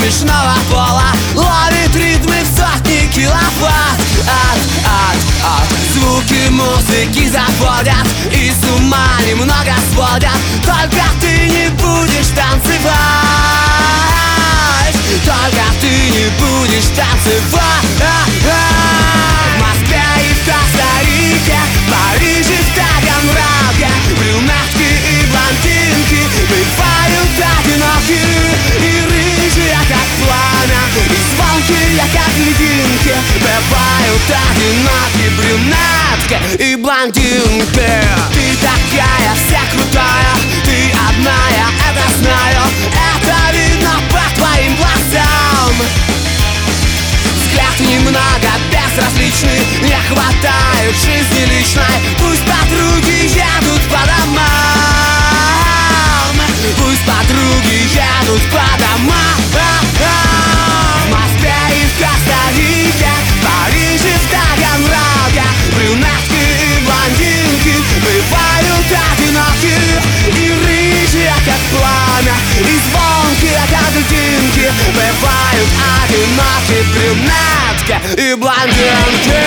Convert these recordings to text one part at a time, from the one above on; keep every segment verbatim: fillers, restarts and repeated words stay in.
смешного пола ловит ритмы в сотни киловатт. Ад, ад, ад. Звуки музыки заходят и с ума немного сводят. Только ты не будешь танцевать, только ты не будешь танцевать. В Москве и в Коста-Рике, в Париже, в Таганроге брюнетки и блондинки бывают одиноки и рыжие, как пламя, и звонкие, как льдинки. Бывают одиноки брюнетки и блондинки. Ты такая вся крутая, ты одна, я это знаю, это видно по твоим глазам. Взгляд немного безразличный, не хватает жизни личной. Пусть подруги едут по домам, пусть подруги едут по домам. В Москве и в Коста-Рике, в Париже, в Таганроге брюнетки и блондинки бывают одиноки и рыжие, как пламя, и звонкие, как льдинки. Бывают одиноки брюнетки и блондинки.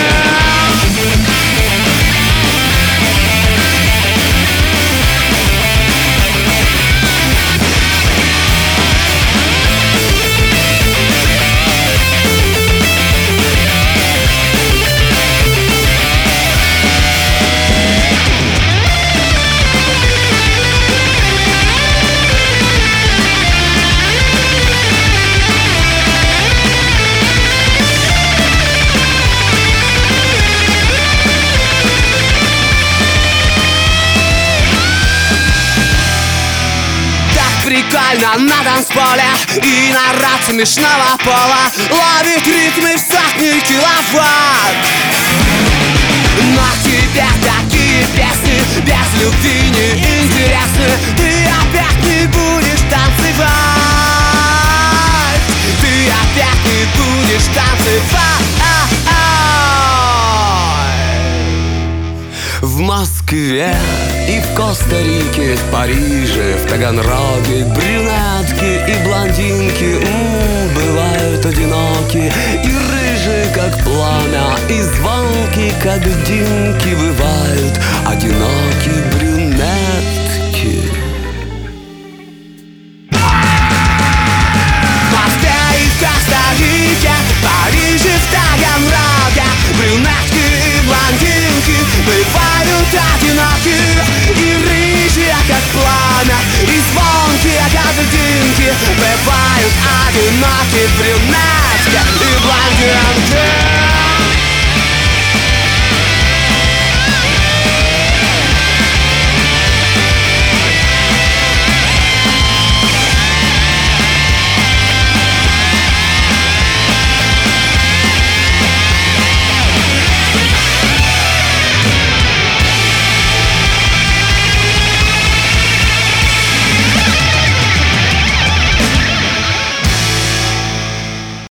Прикольно на танцполе и народ смешного пола ловит ритмы в сотни киловатт. Но тебе такие песни без любви не интересны. Ты опять не будешь танцевать, ты опять не будешь танцевать. В Москве и в Коста-Рике, в Париже, в Таганроге брюнетки и блондинки м-м, бывают одиноки и рыжие, как пламя, и звонки, как льдинки. Бывают одиноки брюнетки. В Москве и в Коста-Рике, в Париже, в Таганроге брюнетки и блондинки бывают одиноки и рыжие, как пламя, и звонкие, как льдинки. Бывают одиноки брюнетки и блондинки.